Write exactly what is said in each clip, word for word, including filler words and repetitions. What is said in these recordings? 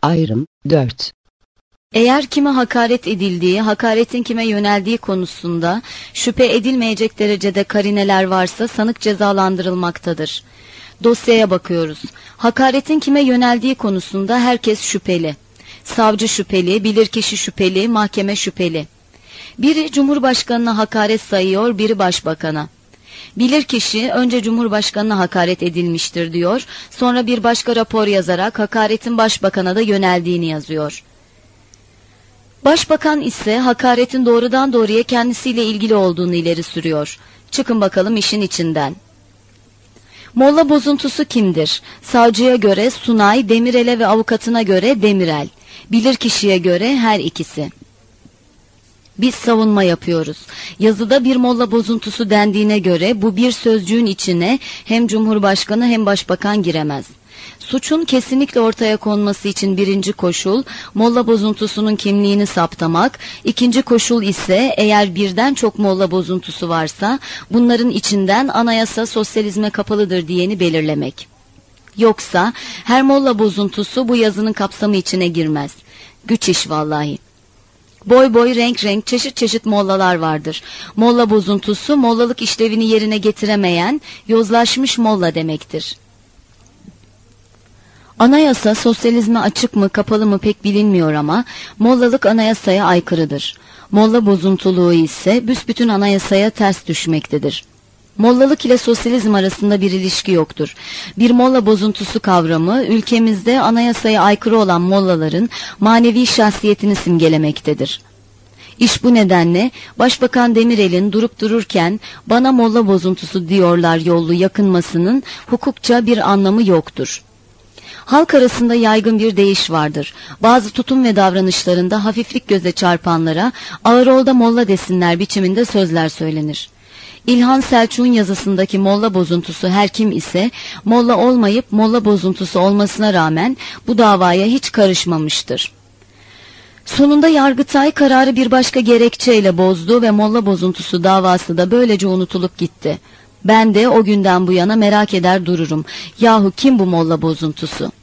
Ayrım dört. Eğer kime hakaret edildiği, hakaretin kime yöneldiği konusunda şüphe edilmeyecek derecede karineler varsa sanık cezalandırılmaktadır. Dosyaya bakıyoruz. Hakaretin kime yöneldiği konusunda herkes şüpheli. Savcı şüpheli, bilirkişi şüpheli, mahkeme şüpheli. Biri Cumhurbaşkanına hakaret sayıyor, biri Başbakan'a. Bilirkişi önce Cumhurbaşkanına hakaret edilmiştir diyor, sonra bir başka rapor yazarak hakaretin Başbakan'a da yöneldiğini yazıyor. Başbakan ise hakaretin doğrudan doğruya kendisiyle ilgili olduğunu ileri sürüyor. Çıkın bakalım işin içinden. Molla bozuntusu kimdir? Savcıya göre Sunay, Demirel'e ve avukatına göre Demirel. Bilirkişiye göre her ikisi. Biz savunma yapıyoruz. Yazıda bir molla bozuntusu dendiğine göre bu bir sözcüğün içine hem Cumhurbaşkanı hem Başbakan giremez. Suçun kesinlikle ortaya konması için birinci koşul, molla bozuntusunun kimliğini saptamak, ikinci koşul ise eğer birden çok molla bozuntusu varsa, bunların içinden anayasa sosyalizme kapalıdır diyeni belirlemek. Yoksa her molla bozuntusu bu yazının kapsamı içine girmez. Güç iş vallahi. Boy boy, renk renk, çeşit çeşit mollalar vardır. Molla bozuntusu, mollalık işlevini yerine getiremeyen, yozlaşmış molla demektir. Anayasa sosyalizme açık mı kapalı mı pek bilinmiyor ama mollalık anayasaya aykırıdır. Molla bozuntuluğu ise büsbütün anayasaya ters düşmektedir. Mollalık ile sosyalizm arasında bir ilişki yoktur. Bir molla bozuntusu kavramı ülkemizde anayasaya aykırı olan mollaların manevi şahsiyetini simgelemektedir. İş bu nedenle Başbakan Demirel'in durup dururken bana molla bozuntusu diyorlar yollu yakınmasının hukukça bir anlamı yoktur. Halk arasında yaygın bir deyiş vardır. Bazı tutum ve davranışlarında hafiflik göze çarpanlara ağır ol da molla desinler biçiminde sözler söylenir. İlhan Selçuk'un yazısındaki molla bozuntusu her kim ise molla olmayıp molla bozuntusu olmasına rağmen bu davaya hiç karışmamıştır. Sonunda Yargıtay kararı bir başka gerekçeyle bozdu ve molla bozuntusu davası da böylece unutulup gitti. Ben de o günden bu yana merak eder dururum. Yahu kim bu molla bozuntusu?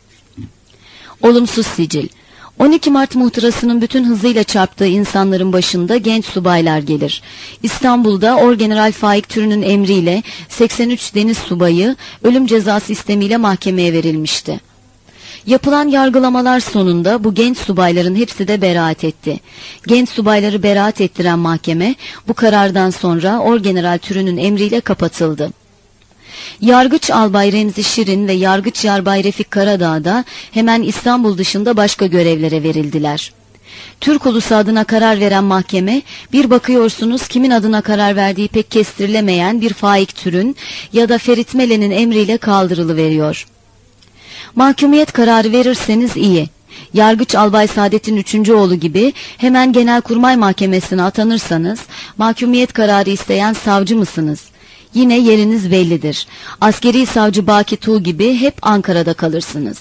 Olumsuz sicil. on iki Mart muhtırasının bütün hızıyla çarptığı insanların başında genç subaylar gelir. İstanbul'da Orgeneral Faik Türü'nün emriyle seksen üç deniz subayı ölüm cezası istemiyle mahkemeye verilmişti. Yapılan yargılamalar sonunda bu genç subayların hepsi de beraat etti. Genç subayları beraat ettiren mahkeme bu karardan sonra Orgeneral Türü'nün emriyle kapatıldı. Yargıç Albay Remzi Şirin ve Yargıç Yarbay Refik Karadağ da hemen İstanbul dışında başka görevlere verildiler. Türk ulusu adına karar veren mahkeme, bir bakıyorsunuz kimin adına karar verdiği pek kestirilemeyen bir Faik Türün ya da Ferit Melen'in emriyle kaldırılıveriyor. Mahkumiyet kararı verirseniz iyi. Yargıç Albay Saadet'in üçüncü oğlu gibi hemen Genelkurmay Mahkemesi'ne atanırsanız, mahkumiyet kararı isteyen savcı mısınız? Yine yeriniz bellidir. Askeri savcı Baki Tuğ gibi hep Ankara'da kalırsınız.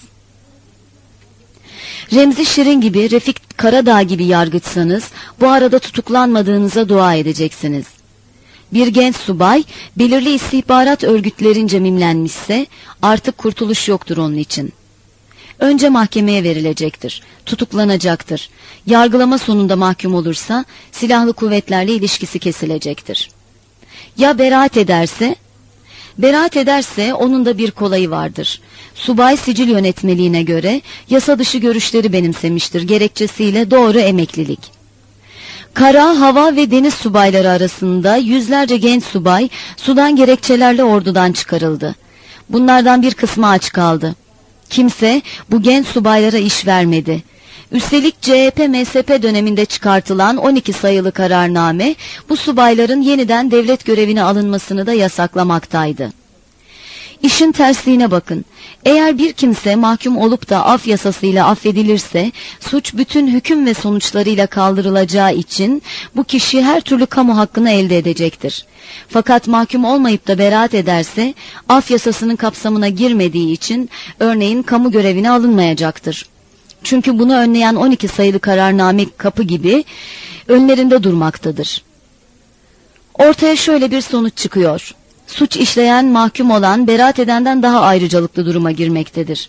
Remzi Şirin gibi, Refik Karadağ gibi yargıçsanız, bu arada tutuklanmadığınıza dua edeceksiniz. Bir genç subay, belirli istihbarat örgütlerince mimlenmişse, artık kurtuluş yoktur onun için. Önce mahkemeye verilecektir, tutuklanacaktır. Yargılama sonunda mahkum olursa, silahlı kuvvetlerle ilişkisi kesilecektir. Ya beraat ederse? Beraat ederse onun da bir kolayı vardır. Subay sicil yönetmeliğine göre yasa dışı görüşleri benimsemiştir gerekçesiyle doğru emeklilik. Kara, hava ve deniz subayları arasında yüzlerce genç subay sudan gerekçelerle ordudan çıkarıldı. Bunlardan bir kısmı aç kaldı. Kimse bu genç subaylara iş vermedi. Üstelik C H P M S P döneminde çıkartılan on iki sayılı kararname bu subayların yeniden devlet görevine alınmasını da yasaklamaktaydı. İşin tersliğine bakın. Eğer bir kimse mahkum olup da af yasasıyla affedilirse, suç bütün hüküm ve sonuçlarıyla kaldırılacağı için bu kişi her türlü kamu hakkını elde edecektir. Fakat mahkum olmayıp da beraat ederse, af yasasının kapsamına girmediği için örneğin kamu görevine alınmayacaktır. Çünkü bunu önleyen on iki sayılı kararname kapı gibi önlerinde durmaktadır. Ortaya şöyle bir sonuç çıkıyor. Suç işleyen mahkum olan beraat edenden daha ayrıcalıklı duruma girmektedir.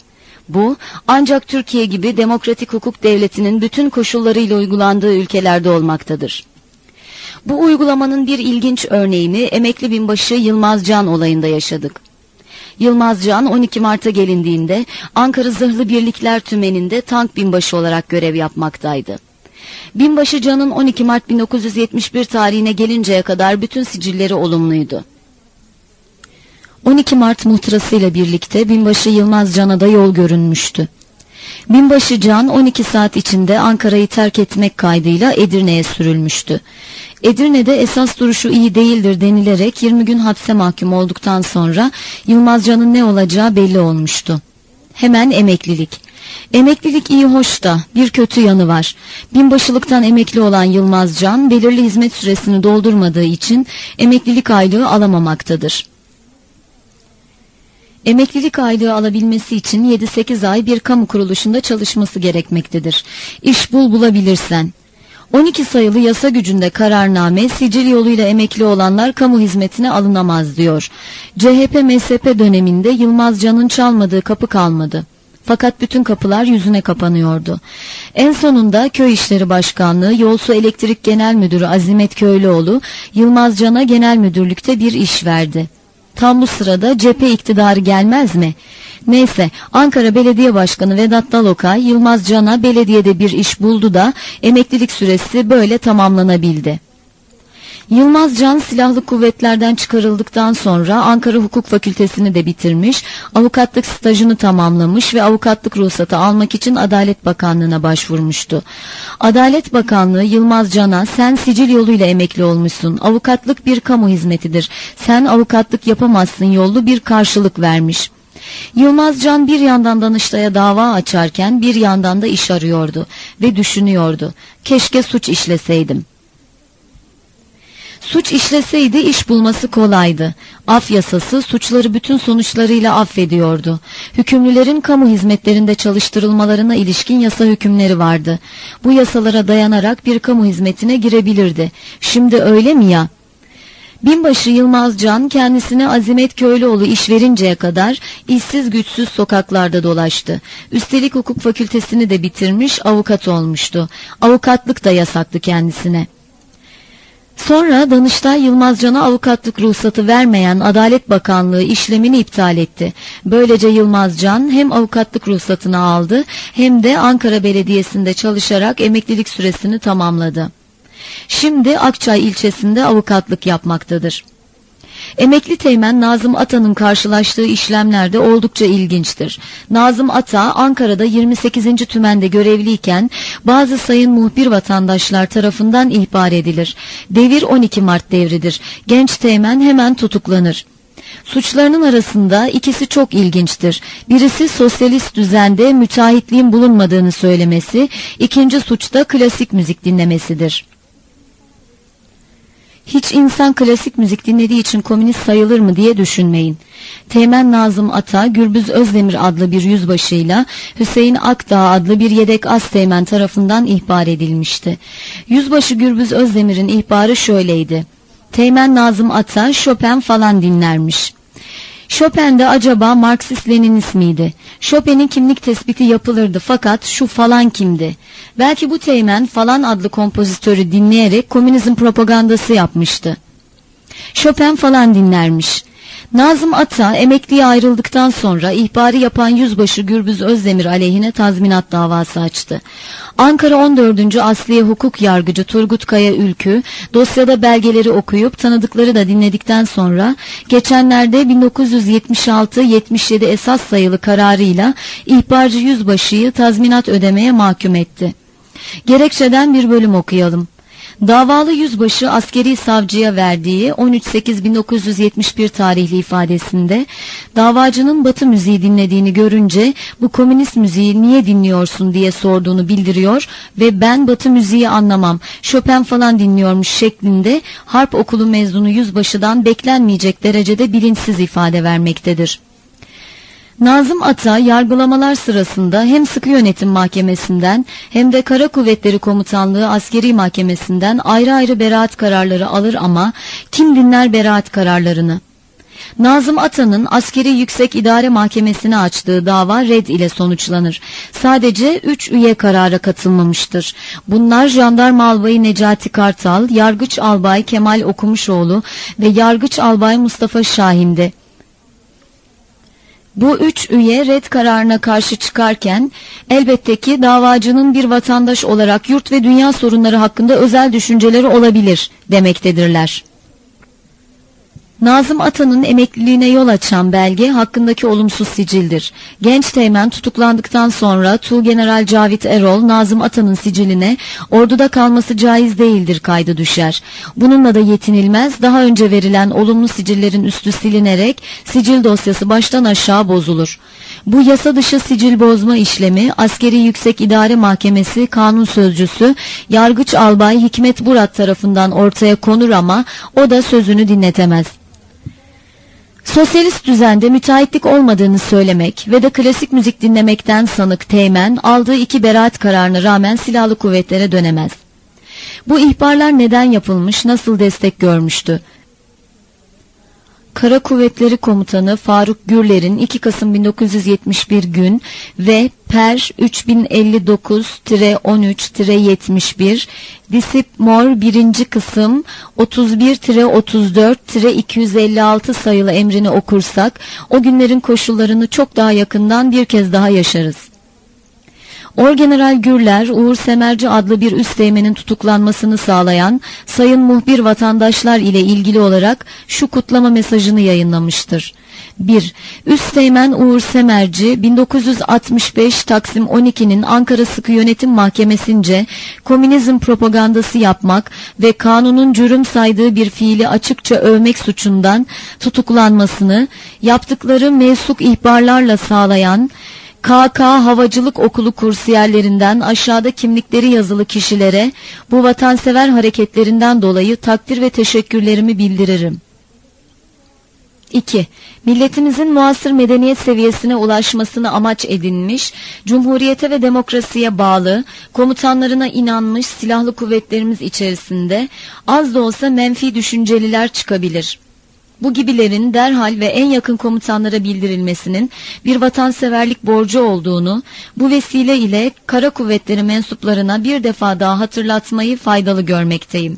Bu, ancak Türkiye gibi demokratik hukuk devletinin bütün koşullarıyla uygulandığı ülkelerde olmaktadır. Bu uygulamanın bir ilginç örneğini emekli binbaşı Yılmaz Can olayında yaşadık. Yılmaz Can on iki Mart'a gelindiğinde Ankara Zırhlı Birlikler Tümeni'nde tank binbaşı olarak görev yapmaktaydı. Binbaşı Can'ın on iki Mart bin dokuz yüz yetmiş bir tarihine gelinceye kadar bütün sicilleri olumluydu. on iki Mart muhtırasıyla birlikte binbaşı Yılmaz Can'a da yol görünmüştü. Binbaşı Can on iki saat içinde Ankara'yı terk etmek kaydıyla Edirne'ye sürülmüştü. Edirne'de esas duruşu iyi değildir denilerek yirmi gün hapse mahkum olduktan sonra Yılmaz Can'ın ne olacağı belli olmuştu. Hemen emeklilik. Emeklilik iyi hoş da bir kötü yanı var. Binbaşılıktan emekli olan Yılmaz Can belirli hizmet süresini doldurmadığı için emeklilik aylığı alamamaktadır. Emeklilik aylığı alabilmesi için yedi sekiz ay bir kamu kuruluşunda çalışması gerekmektedir. İş bul bulabilirsen. on iki sayılı yasa gücünde kararname, sicil yoluyla emekli olanlar kamu hizmetine alınamaz diyor. C H P M S P döneminde Yılmaz Can'ın çalmadığı kapı kalmadı. Fakat bütün kapılar yüzüne kapanıyordu. En sonunda Köy İşleri Başkanlığı Yolsu Elektrik Genel Müdürü Azimet Köylüoğlu, Yılmaz Can'a genel müdürlükte bir iş verdi. Tam bu sırada cephe iktidarı gelmez mi? Neyse, Ankara Belediye Başkanı Vedat Dalokay, Yılmaz Can'a belediyede bir iş buldu da emeklilik süresi böyle tamamlanabildi. Yılmaz Can silahlı kuvvetlerden çıkarıldıktan sonra Ankara Hukuk Fakültesini de bitirmiş, avukatlık stajını tamamlamış ve avukatlık ruhsatı almak için Adalet Bakanlığı'na başvurmuştu. Adalet Bakanlığı Yılmaz Can'a sen sicil yoluyla emekli olmuşsun, avukatlık bir kamu hizmetidir, sen avukatlık yapamazsın yollu bir karşılık vermiş. Yılmaz Can bir yandan Danıştay'a dava açarken bir yandan da iş arıyordu ve düşünüyordu. Keşke suç işleseydim. Suç işleseydi iş bulması kolaydı. Af yasası suçları bütün sonuçlarıyla affediyordu. Hükümlülerin kamu hizmetlerinde çalıştırılmalarına ilişkin yasa hükümleri vardı. Bu yasalara dayanarak bir kamu hizmetine girebilirdi. Şimdi öyle mi ya? Binbaşı Yılmaz Can kendisine Azimet Köylüoğlu iş verinceye kadar işsiz güçsüz sokaklarda dolaştı. Üstelik hukuk fakültesini de bitirmiş, avukat olmuştu. Avukatlık da yasaktı kendisine. Sonra Danıştay Yılmaz Can'a avukatlık ruhsatı vermeyen Adalet Bakanlığı işlemini iptal etti. Böylece Yılmaz Can hem avukatlık ruhsatını aldı hem de Ankara Belediyesi'nde çalışarak emeklilik süresini tamamladı. Şimdi Akçay ilçesinde avukatlık yapmaktadır. Emekli teğmen Nazım Ata'nın karşılaştığı işlemler de oldukça ilginçtir. Nazım Ata Ankara'da yirmi sekizinci tümende görevliyken bazı sayın muhbir vatandaşlar tarafından ihbar edilir. Devir on iki Mart devridir. Genç teğmen hemen tutuklanır. Suçlarının arasında ikisi çok ilginçtir. Birisi sosyalist düzende müteahhitliğin bulunmadığını söylemesi, ikinci suçta klasik müzik dinlemesidir. Hiç insan klasik müzik dinlediği için komünist sayılır mı diye düşünmeyin. Teğmen Nazım Ata, Gürbüz Özdemir adlı bir yüzbaşıyla Hüseyin Akdağ adlı bir yedek asteğmen tarafından ihbar edilmişti. Yüzbaşı Gürbüz Özdemir'in ihbarı şöyleydi. Teğmen Nazım Ata Chopin falan dinlermiş. Chopin de acaba Marksist-Leninist miydi? Chopin'in kimlik tespiti yapılırdı fakat şu falan kimdi? Belki bu teğmen falan adlı kompozitörü dinleyerek komünizm propagandası yapmıştı. Chopin falan dinlermiş. Nazım Ata emekliye ayrıldıktan sonra ihbarı yapan yüzbaşı Gürbüz Özdemir aleyhine tazminat davası açtı. Ankara on dördüncü Asliye Hukuk Yargıcı Turgut Kaya Ülkü dosyada belgeleri okuyup tanıdıkları da dinledikten sonra geçenlerde bin dokuz yüz yetmiş altı yetmiş yedi esas sayılı kararıyla ihbarcı yüzbaşıyı tazminat ödemeye mahkum etti. Gerekçeden bir bölüm okuyalım. Davalı yüzbaşı askeri savcıya verdiği on üç Ekim bin dokuz yüz yetmiş bir tarihli ifadesinde davacının Batı müziği dinlediğini görünce bu komünist müziği niye dinliyorsun diye sorduğunu bildiriyor ve ben Batı müziği anlamam, Chopin falan dinliyormuş şeklinde harp okulu mezunu yüzbaşıdan beklenmeyecek derecede bilinçsiz ifade vermektedir. Nazım Ata yargılamalar sırasında hem Sıkı Yönetim Mahkemesi'nden hem de Kara Kuvvetleri Komutanlığı Askeri Mahkemesi'nden ayrı ayrı beraat kararları alır ama kim dinler beraat kararlarını? Nazım Atan'ın Askeri Yüksek İdare Mahkemesi'ne açtığı dava red ile sonuçlanır. Sadece üç üye karara katılmamıştır. Bunlar Jandarma Albayı Necati Kartal, Yargıç Albay Kemal Okumuşoğlu ve Yargıç Albay Mustafa Şahin'di. Bu üç üye red kararına karşı çıkarken elbette ki davacının bir vatandaş olarak yurt ve dünya sorunları hakkında özel düşünceleri olabilir demektedirler. Nazım Atan'ın emekliliğine yol açan belge hakkındaki olumsuz sicildir. Genç teğmen tutuklandıktan sonra Tuğgeneral Cavit Erol, Nazım Atan'ın siciline orduda kalması caiz değildir kaydı düşer. Bununla da yetinilmez, daha önce verilen olumlu sicillerin üstü silinerek sicil dosyası baştan aşağı bozulur. Bu yasa dışı sicil bozma işlemi Askeri Yüksek İdare Mahkemesi Kanun Sözcüsü Yargıç Albay Hikmet Burat tarafından ortaya konur ama o da sözünü dinletemez. Sosyalist düzende müteahhitlik olmadığını söylemek ve de klasik müzik dinlemekten sanık teğmen aldığı iki beraat kararına rağmen silahlı kuvvetlere dönemez. Bu ihbarlar neden yapılmış, nasıl destek görmüştü? Kara Kuvvetleri Komutanı Faruk Gürler'in iki Kasım bin dokuz yüz yetmiş bir gün ve Per üç bin elli dokuz on üç yetmiş bir Disip Mor birinci kısım otuz bir otuz dört iki yüz elli altı sayılı emrini okursak o günlerin koşullarını çok daha yakından bir kez daha yaşarız. Orgeneral Gürler, Uğur Semerci adlı bir üsteğmenin tutuklanmasını sağlayan sayın muhbir vatandaşlar ile ilgili olarak şu kutlama mesajını yayınlamıştır. bir. Üsteğmen Uğur Semerci, bin dokuz yüz altmış beş Taksim on iki'nin Ankara Sıkı Yönetim Mahkemesince komünizm propagandası yapmak ve kanunun cürüm saydığı bir fiili açıkça övmek suçundan tutuklanmasını yaptıkları mevsuk ihbarlarla sağlayan K K Havacılık Okulu kursiyerlerinden aşağıda kimlikleri yazılı kişilere bu vatansever hareketlerinden dolayı takdir ve teşekkürlerimi bildiririm. iki. Milletimizin muasır medeniyet seviyesine ulaşmasını amaç edinmiş, cumhuriyete ve demokrasiye bağlı, komutanlarına inanmış silahlı kuvvetlerimiz içerisinde az da olsa menfi düşünceliler çıkabilir. Bu gibilerin derhal ve en yakın komutanlara bildirilmesinin bir vatanseverlik borcu olduğunu, bu vesile ile Kara Kuvvetleri mensuplarına bir defa daha hatırlatmayı faydalı görmekteyim.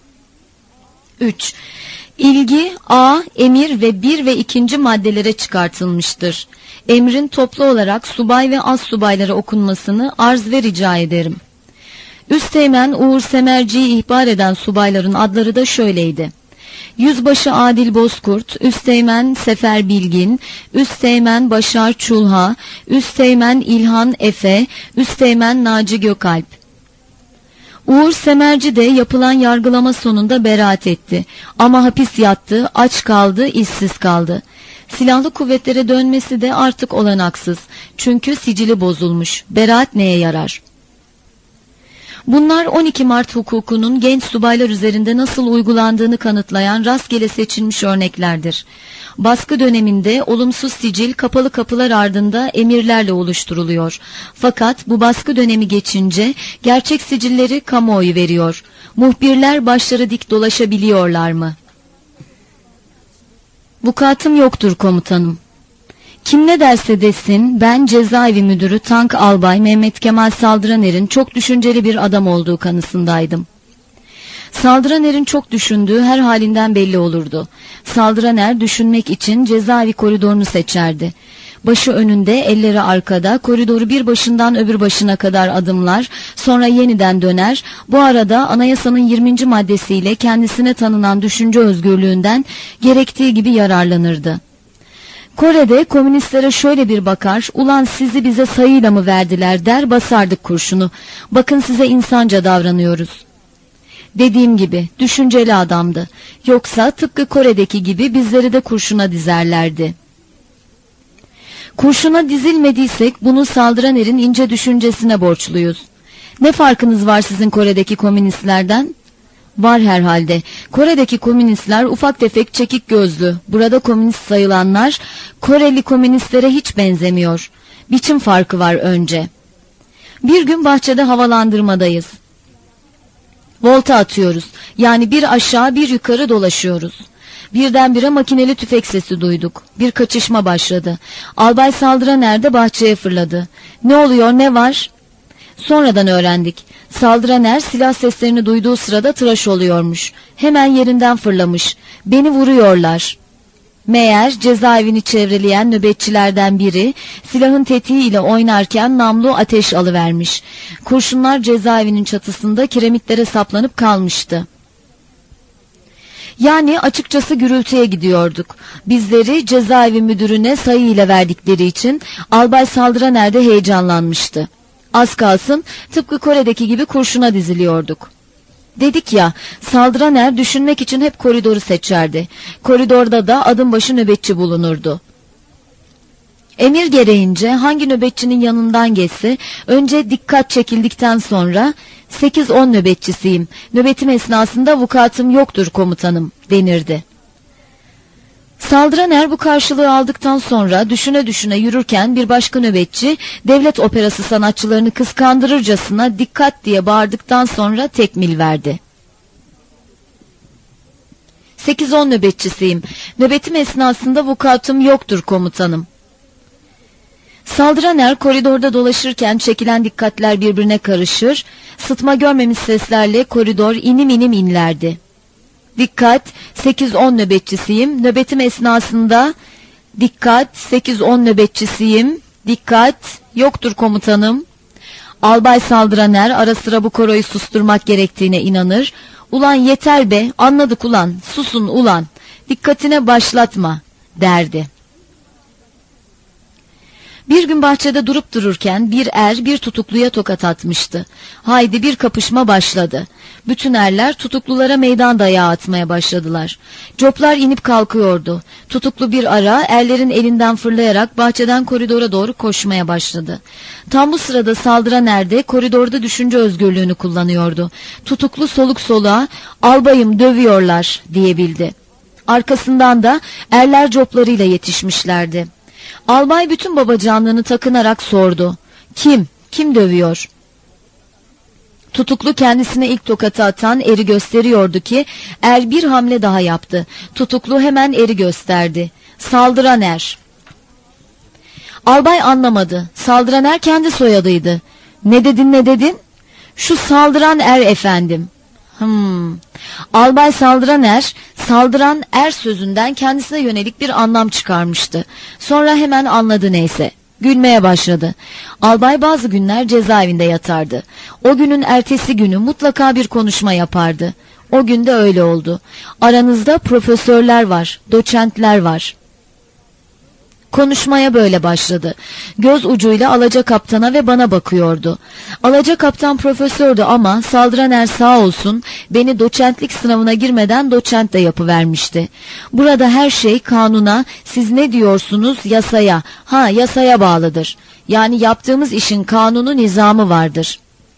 üç. İlgi A, emir ve bir ve ikinci maddelere çıkartılmıştır. Emrin toplu olarak subay ve az subaylara okunmasını arz ve rica ederim. Üsteğmen Uğur Semerci'yi ihbar eden subayların adları da şöyleydi: Yüzbaşı Adil Bozkurt, Üsteğmen Sefer Bilgin, Üsteğmen Başar Çulha, Üsteğmen İlhan Efe, Üsteğmen Naci Gökalp. Uğur Semerci de yapılan yargılama sonunda beraat etti. Ama hapis yattı, aç kaldı, işsiz kaldı. Silahlı kuvvetlere dönmesi de artık olanaksız. Çünkü sicili bozulmuş. Beraat neye yarar? Bunlar on iki Mart hukukunun genç subaylar üzerinde nasıl uygulandığını kanıtlayan rastgele seçilmiş örneklerdir. Baskı döneminde olumsuz sicil kapalı kapılar ardında emirlerle oluşturuluyor. Fakat bu baskı dönemi geçince gerçek sicilleri kamuoyu veriyor. Muhbirler başları dik dolaşabiliyorlar mı? Vukuatım yoktur komutanım. Kim ne derse desin, ben cezaevi müdürü Tank Albay Mehmet Kemal Saldıraner'in çok düşünceli bir adam olduğu kanısındaydım. Saldıraner'in çok düşündüğü her halinden belli olurdu. Saldıraner düşünmek için cezaevi koridorunu seçerdi. Başı önünde, elleri arkada, koridoru bir başından öbür başına kadar adımlar, sonra yeniden döner. Bu arada anayasanın yirminci maddesiyle kendisine tanınan düşünce özgürlüğünden gerektiği gibi yararlanırdı. Kore'de komünistlere şöyle bir bakar, ulan sizi bize sayıyla mı verdiler der basardık kurşunu. Bakın size insanca davranıyoruz. Dediğim gibi düşünceli adamdı. Yoksa tıpkı Kore'deki gibi bizleri de kurşuna dizerlerdi. Kurşuna dizilmediysek bunu Saldıraner'in ince düşüncesine borçluyuz. Ne farkınız var sizin Kore'deki komünistlerden? Var herhalde. Kore'deki komünistler ufak tefek çekik gözlü. Burada komünist sayılanlar Koreli komünistlere hiç benzemiyor. Biçim farkı var önce. Bir gün bahçede havalandırmadayız. Volta atıyoruz. Yani bir aşağı bir yukarı dolaşıyoruz. Birdenbire makineli tüfek sesi duyduk. Bir kaçışma başladı. Albay Saldıraner de bahçeye fırladı. Ne oluyor, ne var? Sonradan öğrendik. Saldıraner silah seslerini duyduğu sırada tıraş oluyormuş. Hemen yerinden fırlamış. Beni vuruyorlar. Meğer cezaevini çevreleyen nöbetçilerden biri silahın tetiği ile oynarken namlu ateş alıvermiş. Kurşunlar cezaevinin çatısında kiremitlere saplanıp kalmıştı. Yani açıkçası gürültüye gidiyorduk. Bizleri cezaevi müdürüne sayı ile verdikleri için Albay Saldıraner de heyecanlanmıştı. Az kalsın tıpkı Kore'deki gibi kurşuna diziliyorduk. Dedik ya, Saldıraner düşünmek için hep koridoru seçerdi. Koridorda da adım başı nöbetçi bulunurdu. Emir gereğince hangi nöbetçinin yanından geçse önce dikkat çekildikten sonra sekiz on nöbetçisiyim, nöbetim esnasında vukuatım yoktur komutanım denirdi. Saldıraner bu karşılığı aldıktan sonra düşüne düşüne yürürken bir başka nöbetçi devlet operası sanatçılarını kıskandırırcasına dikkat diye bağırdıktan sonra tekmil verdi. sekiz on nöbetçisiyim, nöbetim esnasında vukuatım yoktur komutanım. Saldıraner koridorda dolaşırken çekilen dikkatler birbirine karışır, sıtma görmemiş seslerle koridor inim inim inlerdi. Dikkat, sekiz on nöbetçisiyim, nöbetim esnasında, dikkat, sekiz on nöbetçisiyim, dikkat, yoktur komutanım. Albay Saldıraner ara sıra bu koroyu susturmak gerektiğine inanır, ulan yeter be, anladık ulan, susun ulan, dikkatine başlatma derdi. Bir gün bahçede durup dururken bir er bir tutukluya tokat atmıştı. Haydi bir kapışma başladı. Bütün erler tutuklulara meydan dayağı atmaya başladılar. Coplar inip kalkıyordu. Tutuklu bir ara erlerin elinden fırlayarak bahçeden koridora doğru koşmaya başladı. Tam bu sırada Saldıraner de koridorda düşünce özgürlüğünü kullanıyordu. Tutuklu soluk soluğa "Albayım, dövüyorlar" diyebildi. Arkasından da erler coplarıyla yetişmişlerdi. Albay bütün babacanlığını takınarak sordu. Kim? Kim dövüyor? Tutuklu kendisine ilk tokatı atan eri gösteriyordu ki er bir hamle daha yaptı. Tutuklu hemen eri gösterdi. Saldıran er. Albay anlamadı. Saldıran er kendi soyadıydı. Ne dedin ne dedin? Şu saldıran er efendim. Hmm. Albay Saldıraner, saldıran er sözünden kendisine yönelik bir anlam çıkarmıştı. Sonra hemen anladı neyse. Gülmeye başladı. Albay bazı günler cezaevinde yatardı. O günün ertesi günü mutlaka bir konuşma yapardı. O gün de öyle oldu. Aranızda profesörler var, doçentler var. Konuşmaya böyle başladı. Göz ucuyla Alacakaptan'a ve bana bakıyordu. Alacakaptan profesördü ama Saldıraner sağ olsun beni doçentlik sınavına girmeden doçent de yapıvermişti. Burada her şey kanuna, siz ne diyorsunuz, yasaya, ha yasaya bağlıdır. Yani yaptığımız işin kanunu, nizamı vardır.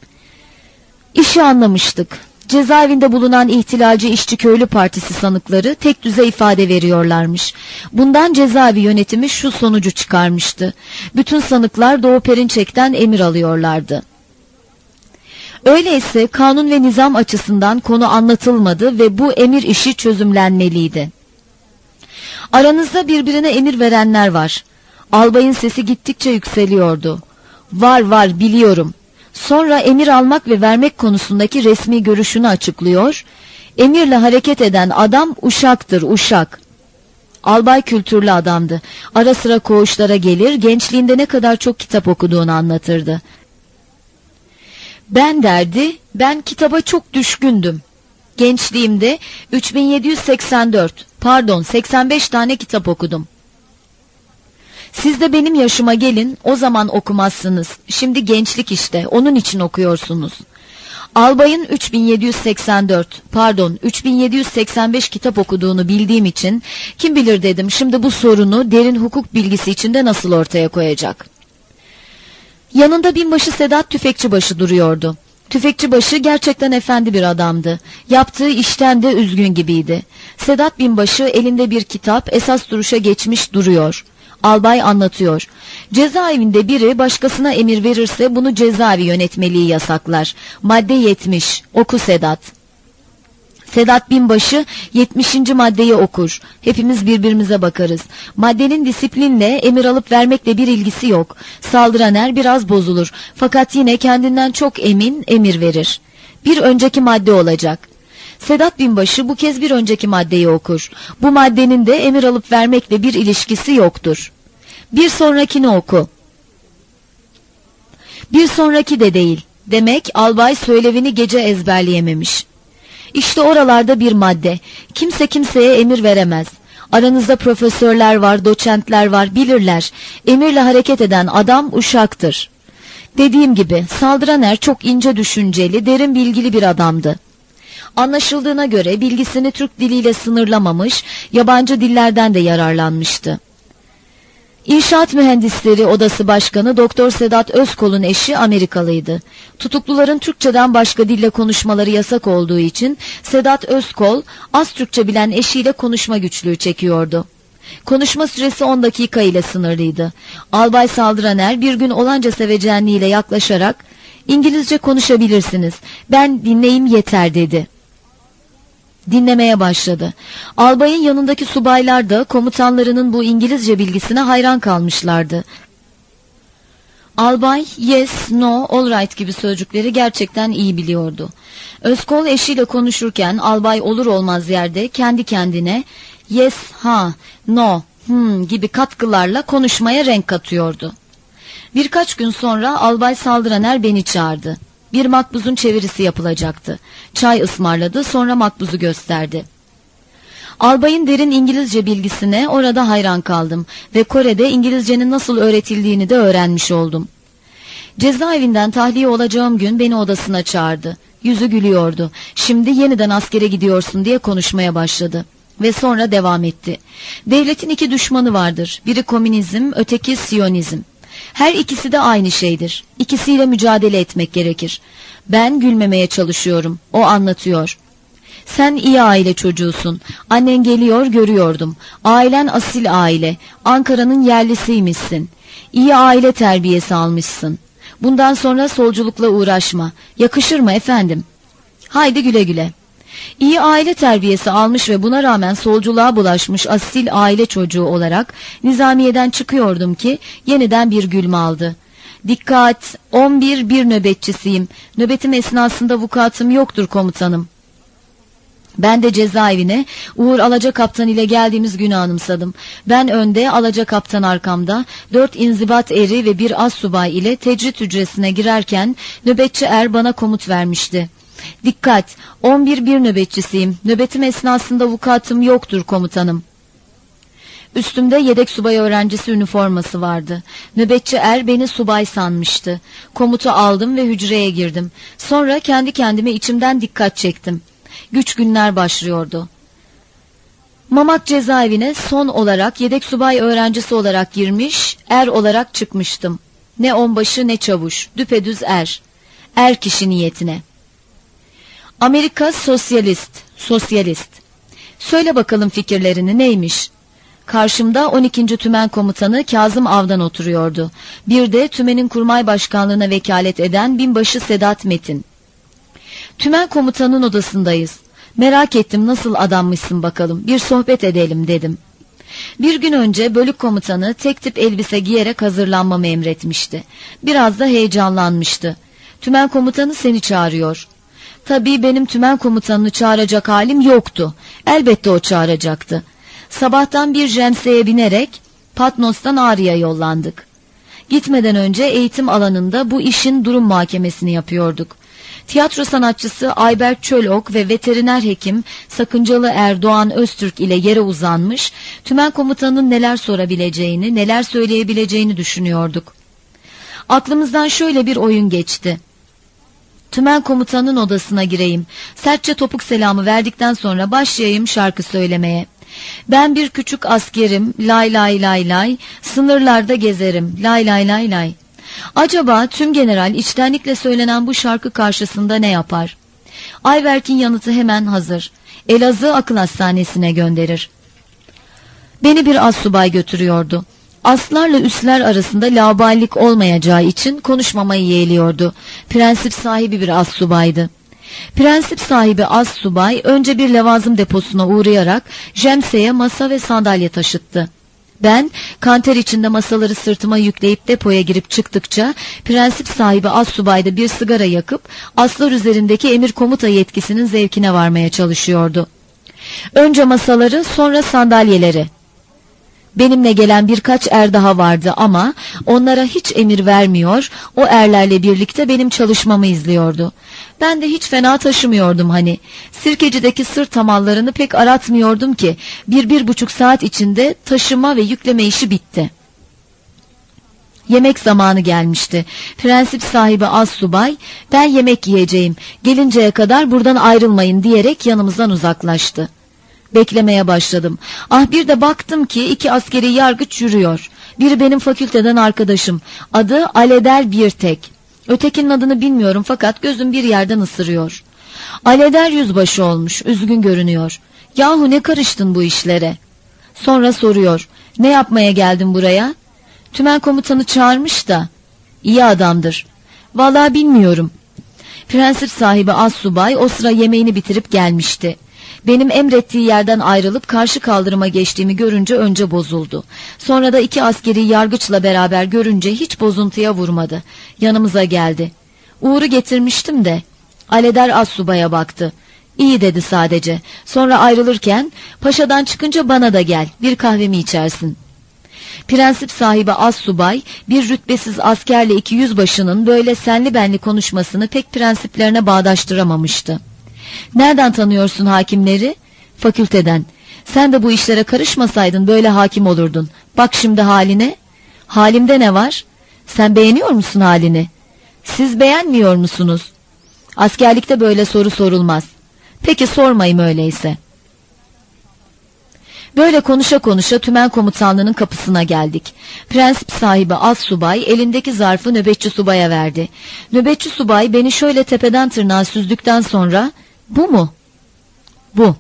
İşi anlamıştık. Cezaevinde bulunan ihtilalci İşçi Köylü Partisi sanıkları tek düze ifade veriyorlarmış. Bundan cezaevi yönetimi şu sonucu çıkarmıştı. Bütün sanıklar Doğu Perinçek'ten emir alıyorlardı. Öyleyse kanun ve nizam açısından konu anlatılmadı ve bu emir işi çözümlenmeliydi. Aranızda birbirine emir verenler var. Albayın sesi gittikçe yükseliyordu. Var var biliyorum. Sonra emir almak ve vermek konusundaki resmi görüşünü açıklıyor. Emirle hareket eden adam uşaktır, uşak. Albay kültürlü adamdı. Ara sıra koğuşlara gelir, gençliğinde ne kadar çok kitap okuduğunu anlatırdı. Ben derdi, ben kitaba çok düşkündüm. Gençliğimde üç bin yedi yüz seksen dört, pardon seksen beş tane kitap okudum. Siz de benim yaşıma gelin, o zaman okumazsınız. Şimdi gençlik işte, onun için okuyorsunuz. Albayın üç bin yedi yüz seksen dört, pardon üç bin yedi yüz seksen beş kitap okuduğunu bildiğim için, kim bilir dedim şimdi bu sorunu derin hukuk bilgisi içinde nasıl ortaya koyacak. Yanında binbaşı Sedat Tüfekçibaşı duruyordu. Tüfekçibaşı gerçekten efendi bir adamdı. Yaptığı işten de üzgün gibiydi. Sedat binbaşı elinde bir kitap esas duruşa geçmiş duruyor. Albay anlatıyor. Cezaevinde biri başkasına emir verirse bunu cezaevi yönetmeliği yasaklar. Madde yetmiş. Oku Sedat. Sedat Binbaşı yetmişinci maddeyi okur. Hepimiz birbirimize bakarız. Maddenin disiplinle, emir alıp vermekle bir ilgisi yok. Saldıran er biraz bozulur. Fakat yine kendinden çok emin emir verir. Bir önceki madde olacak. Sedat Binbaşı bu kez bir önceki maddeyi okur. Bu maddenin de emir alıp vermekle bir ilişkisi yoktur. Bir sonrakini oku. Bir sonraki de değil. Demek albay söylevini gece ezberleyememiş. İşte oralarda bir madde. Kimse kimseye emir veremez. Aranızda profesörler var, doçentler var, bilirler. Emirle hareket eden adam uşaktır. Dediğim gibi saldıran er çok ince düşünceli, derin bilgili bir adamdı. Anlaşıldığına göre bilgisini Türk diliyle sınırlamamış, yabancı dillerden de yararlanmıştı. İnşaat Mühendisleri Odası Başkanı Doktor Sedat Özkol'un eşi Amerikalıydı. Tutukluların Türkçeden başka dille konuşmaları yasak olduğu için Sedat Özkol az Türkçe bilen eşiyle konuşma güçlüğü çekiyordu. Konuşma süresi on dakika ile sınırlıydı. Albay saldıran er bir gün olanca sevecenliğiyle yaklaşarak "İngilizce konuşabilirsiniz, ben dinleyeyim yeter" dedi. Dinlemeye başladı. Albayın yanındaki subaylar da komutanlarının bu İngilizce bilgisine hayran kalmışlardı. Albay yes, no, all right gibi sözcükleri gerçekten iyi biliyordu. Özkol eşiyle konuşurken albay olur olmaz yerde kendi kendine yes, ha, no, hmm gibi katkılarla konuşmaya renk katıyordu. Birkaç gün sonra albay saldıran er beni çağırdı. Bir makbuzun çevirisi yapılacaktı. Çay ısmarladı, sonra makbuzu gösterdi. Albayın derin İngilizce bilgisine orada hayran kaldım ve Kore'de İngilizcenin nasıl öğretildiğini de öğrenmiş oldum. Cezaevinden tahliye olacağım gün beni odasına çağırdı. Yüzü gülüyordu. Şimdi yeniden askere gidiyorsun diye konuşmaya başladı. Ve sonra devam etti. Devletin iki düşmanı vardır. Biri komünizm, öteki Siyonizm. Her ikisi de aynı şeydir. İkisiyle mücadele etmek gerekir. Ben gülmemeye çalışıyorum. O anlatıyor. Sen iyi aile çocuğusun. Annen geliyor, görüyordum. Ailen asil aile. Ankara'nın yerlisiymişsin. İyi aile terbiyesi almışsın. Bundan sonra solculukla uğraşma. Yakışır mı efendim? Haydi güle güle. İyi aile terbiyesi almış ve buna rağmen solculuğa bulaşmış asil aile çocuğu olarak nizamiyeden çıkıyordum ki yeniden bir gülme aldı. Dikkat! on bir bir nöbetçisiyim. Nöbetim esnasında vukuatım yoktur komutanım. Ben de cezaevine Uğur Alacakaptan ile geldiğimiz günü anımsadım. Ben önde, Alacakaptan arkamda, dört inzibat eri ve bir astsubay ile tecrit hücresine girerken nöbetçi er bana komut vermişti. Dikkat! on bir bir nöbetçisiyim. Nöbetim esnasında vukuatım yoktur komutanım. Üstümde yedek subay öğrencisi üniforması vardı. Nöbetçi er beni subay sanmıştı. Komutu aldım ve hücreye girdim. Sonra kendi kendime içimden dikkat çektim. Güç günler başlıyordu. Mamak cezaevine son olarak yedek subay öğrencisi olarak girmiş, er olarak çıkmıştım. Ne onbaşı ne çavuş, düpedüz er. Er kişi niyetine. Amerika sosyalist, sosyalist. Söyle bakalım fikirlerini, neymiş? Karşımda on ikinci Tümen Komutanı Kazım Av'dan oturuyordu. Bir de Tümen'in kurmay başkanlığına vekalet eden binbaşı Sedat Metin. Tümen Komutanın odasındayız. Merak ettim, nasıl adammışsın bakalım, bir sohbet edelim dedim. Bir gün önce bölük komutanı tek tip elbise giyerek hazırlanmamı emretmişti. Biraz da heyecanlanmıştı. Tümen Komutanı seni çağırıyor. Tabii benim Tümen Komutanını çağıracak halim yoktu. Elbette o çağıracaktı. Sabahtan bir jenseye binerek Patnos'tan Ağrı'ya yollandık. Gitmeden önce eğitim alanında bu işin durum muhakemesini yapıyorduk. Tiyatro sanatçısı Ayberk Çölok ve veteriner hekim Sakıncalı Erdoğan Öztürk ile yere uzanmış, Tümen Komutanı'nın neler sorabileceğini, neler söyleyebileceğini düşünüyorduk. Aklımızdan şöyle bir oyun geçti. Tümen Komutanı'nın odasına gireyim, sertçe topuk selamı verdikten sonra başlayayım şarkı söylemeye. Ben bir küçük askerim, lay lay lay lay, sınırlarda gezerim, lay lay lay lay. Acaba tüm general içtenlikle söylenen bu şarkı karşısında ne yapar? Ayberk'in yanıtı hemen hazır. Elazığ Akıl Hastanesi'ne gönderir. Beni bir astsubay götürüyordu. Aslarla üsler arasında laubalilik olmayacağı için konuşmamayı yeğliyordu. Prensip sahibi bir astsubaydı. Prensip sahibi Assubay önce bir levazım deposuna uğrayarak Jemse'ye masa ve sandalye taşıttı. Ben kanter içinde masaları sırtıma yükleyip depoya girip çıktıkça prensip sahibi Assubay da bir sigara yakıp aslar üzerindeki emir komuta yetkisinin zevkine varmaya çalışıyordu. Önce masaları, sonra sandalyeleri. Benimle gelen birkaç er daha vardı ama onlara hiç emir vermiyor, o erlerle birlikte benim çalışmamı izliyordu. Ben de hiç fena taşımıyordum hani. Sirkeci'deki sırt hamallarını pek aratmıyordum ki bir bir buçuk saat içinde taşıma ve yükleme işi bitti. Yemek zamanı gelmişti. Prensip sahibi Assubay, ben yemek yiyeceğim, gelinceye kadar buradan ayrılmayın diyerek yanımızdan uzaklaştı. Beklemeye başladım. Ah bir de baktım ki iki askeri yargıç yürüyor. Biri benim fakülteden arkadaşım. Adı Aleder Birtek. Ötekinin adını bilmiyorum fakat gözüm bir yerden ısırıyor. Aleder yüzbaşı olmuş, üzgün görünüyor. Yahu ne karıştın bu işlere? Sonra soruyor. Ne yapmaya geldin buraya? Tümen komutanı çağırmış da. İyi adamdır. Vallahi bilmiyorum. Prensip sahibi Assubay o sıra yemeğini bitirip gelmişti. Benim emrettiği yerden ayrılıp karşı kaldırıma geçtiğimi görünce önce bozuldu. Sonra da iki askeri yargıçla beraber görünce hiç bozuntuya vurmadı. Yanımıza geldi. Uğur'u getirmiştim de. Aleder Assubay'a baktı. İyi dedi sadece. Sonra ayrılırken, paşadan çıkınca bana da gel, bir kahvemi içersin. Prensip sahibi Assubay, bir rütbesiz askerle iki yüzbaşının böyle senli benli konuşmasını pek prensiplerine bağdaştıramamıştı. Nereden tanıyorsun hakimleri? Fakülteden. Sen de bu işlere karışmasaydın böyle hakim olurdun. Bak şimdi haline. Halimde ne var? Sen beğeniyor musun halini? Siz beğenmiyor musunuz? Askerlikte böyle soru sorulmaz. Peki sormayayım öyleyse. Böyle konuşa konuşa tümen komutanlığının kapısına geldik. Prensip sahibi Assubay elindeki zarfı nöbetçi subaya verdi. Nöbetçi subay beni şöyle tepeden tırnağa süzdükten sonra, bu mu? Bu.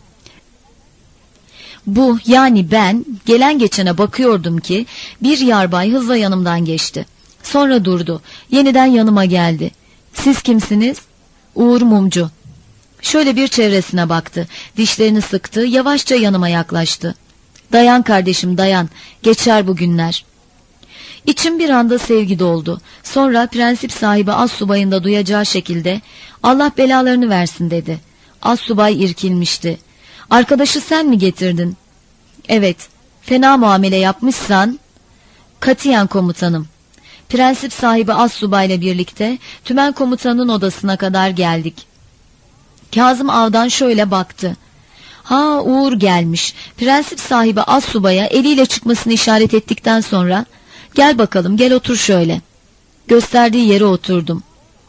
Bu yani ben gelen geçene bakıyordum ki bir yarbay hızla yanımdan geçti. Sonra durdu. Yeniden yanıma geldi. Siz kimsiniz? Uğur Mumcu. Şöyle bir çevresine baktı. Dişlerini sıktı. Yavaşça yanıma yaklaştı. Dayan kardeşim dayan. Geçer bu günler. İçim bir anda sevgi doldu. Sonra prensip sahibi Assubay'ın da duyacağı şekilde Allah belalarını versin dedi. Assubay irkilmişti. Arkadaşı sen mi getirdin? Evet. Fena muamele yapmışsan? Katiyen komutanım. Prensip sahibi Assubay'la birlikte tümen komutanın odasına kadar geldik. Kazım Ağa'dan şöyle baktı. Ha Uğur gelmiş. Prensip sahibi Assubay'a eliyle çıkmasını işaret ettikten sonra gel bakalım gel otur şöyle. Gösterdiği yere oturdum.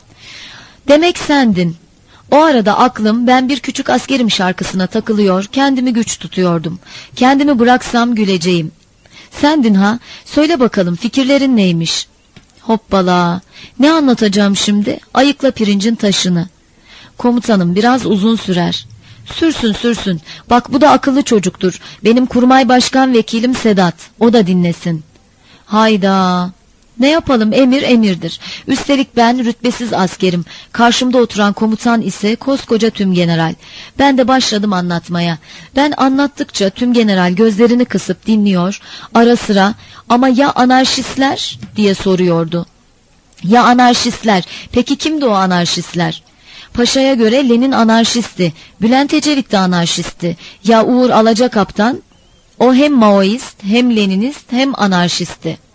Demek sendin. O arada aklım ben bir küçük askerim şarkısına takılıyor, kendimi güç tutuyordum. Kendimi bıraksam güleceğim. Sendin ha, söyle bakalım fikirlerin neymiş? Hoppala, ne anlatacağım şimdi? Ayıkla pirincin taşını. Komutanım biraz uzun sürer. Sürsün sürsün, bak bu da akıllı çocuktur. Benim kurmay başkan vekilim Sedat, o da dinlesin. Hayda... Ne yapalım emir emirdir. Üstelik ben rütbesiz askerim. Karşımda oturan komutan ise koskoca tümgeneral. Ben de başladım anlatmaya. Ben anlattıkça tümgeneral gözlerini kısıp dinliyor. Ara sıra ama ya anarşistler diye soruyordu. Ya anarşistler. Peki kimdi o anarşistler? Paşa'ya göre Lenin anarşisti. Bülent Ecevit de anarşisti. Ya Uğur Alacakaptan? O hem Maoist hem Leninist hem anarşisti.